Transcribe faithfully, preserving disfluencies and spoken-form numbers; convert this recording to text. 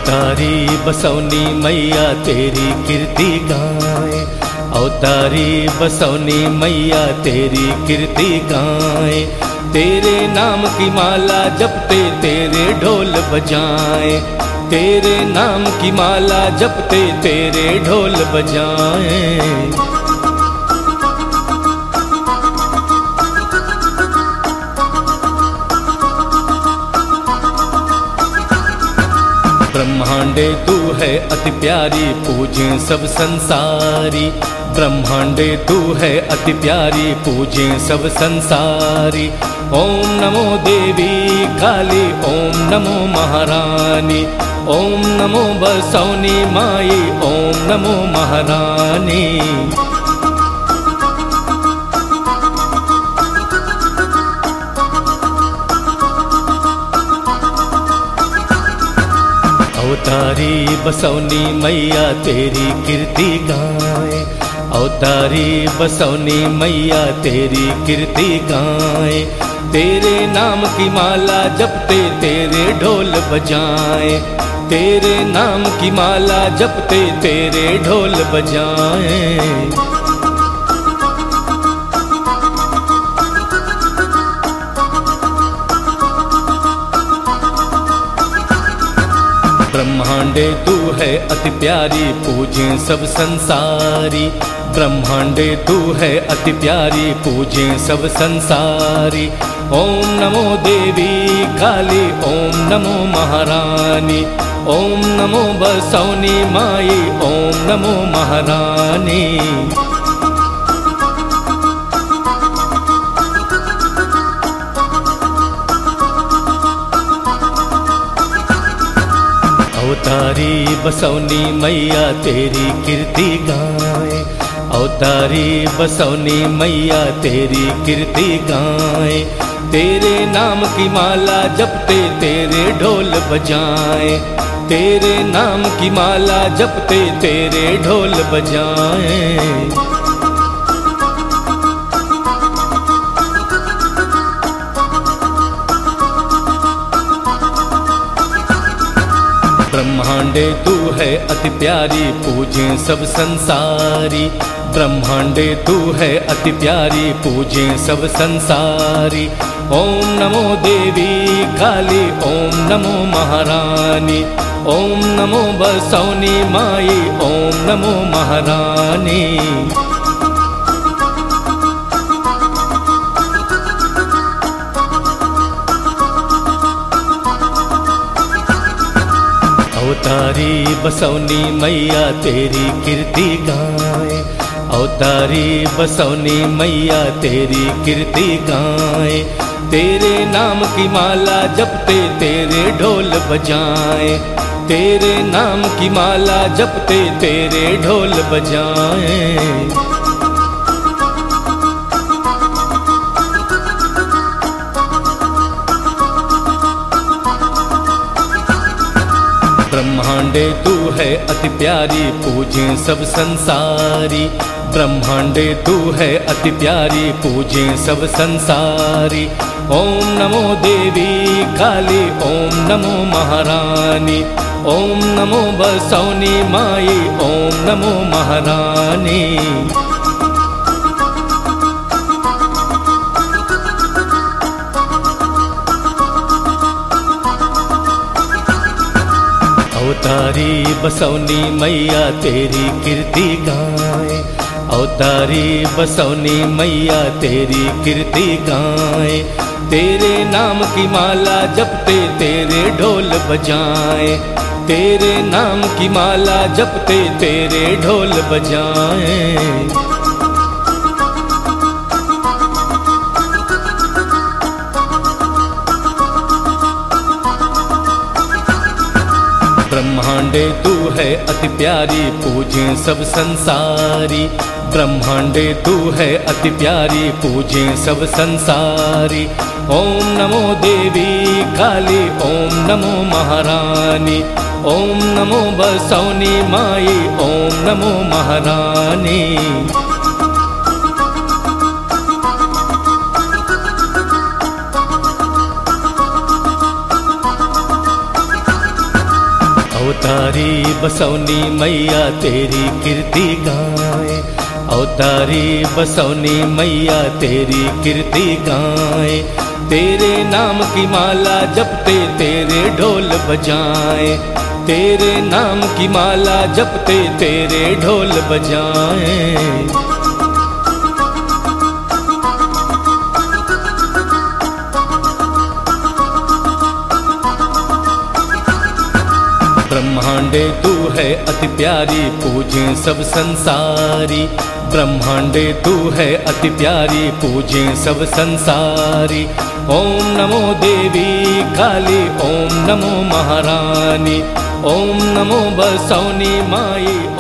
अवतारी बसौनी मैया तेरी कीर्ति गाए, अवतारी बसौनी मैया तेरी कीर्ति गाए। तेरे नाम की माला जपते तेरे ढोल बजाए, तेरे नाम की माला जपते तेरे ढोल बजाए। ब्रह्मांडे तू है अति प्यारी पूजे सब संसारी, ब्रह्मांडे तू है अति प्यारी पूजे सब संसारी। ओम नमो देवी काली, ओम नमो महारानी, ओम नमो बसौनी माई, ओम नमो महारानी। अवतारी बसौनी मैया तेरी कीर्ति गाए, अवतारी बसौनी मैया तेरी कीर्ति गाए। तेरे नाम की माला जपते तेरे ढोल बजाए, तेरे नाम की माला जपते तेरे ढोल बजाए। ब्रह्मांडे तू है अति प्यारी पूजे सब संसारी, ब्रह्मांडे तू है अति प्यारी पूजे सब संसारी। ओम नमो देवी काली, ओम नमो महारानी, ओम नमो बसौनी माई, ओम नमो महारानी। अवतारी बसौनी मैया तेरी कीर्ति गाए, अवतारी बसौनी मैया तेरी कीर्ति गाए। तेरे नाम की माला जपते तेरे ढोल बजाए, तेरे नाम की माला जपते तेरे ढोल बजाए। ब्रह्मांडे तू है अति प्यारी पूजे सब संसारी, ब्रह्मांडे तू है अति प्यारी पूजे सब संसारी। ओम नमो देवी काली, ओम नमो महारानी, ओम नमो बसौनी माई, ओम नमो महारानी। अवतारी बसौनी मैया तेरी कीर्ति गाए, अवतारी बसौनी मैया तेरी कीर्ति गाए। तेरे नाम की माला जपते तेरे ढोल बजाए, तेरे नाम की माला जपते तेरे ढोल बजाए। ब्रह्मांडे तू है अति प्यारी पूजे सब संसारी, ब्रह्मांडे तू है अति प्यारी पूजे सब संसारी। ओम नमो देवी काली, ओम नमो महारानी, ओम नमो बसौनी माई, ओम नमो महारानी। अवतारी बसौनी मैया तेरी कीर्ति गाए, अवतारी बसौनी मैया तेरी कीर्ति गाए। तेरे नाम की माला जपते तेरे ढोल बजाए, तेरे नाम की माला जपते तेरे ढोल बजाए। ब्रह्मांडे तू है अति प्यारी पूजे सब संसारी, ब्रह्मांडे तू है अति प्यारी पूजे सब संसारी। ओम नमो देवी काली, ओम नमो महारानी, ओम नमो बसौनी माई, ओम नमो महारानी। अवतारी बसौनी मैया तेरी कीर्ति गाए, अवतारी बसौनी मैया तेरी कीर्ति गाए। तेरे नाम की माला जपते तेरे ढोल बजाए, तेरे नाम की माला जपते तेरे ढोल बजाए। ब्रह्मांडे तू है अति प्यारी पूजे सब संसारी, ब्रह्मांडे तू है अति प्यारी पूजे सब संसारी। ओम नमो देवी काली, ओम नमो महारानी, ओम नमो बसौनी माई।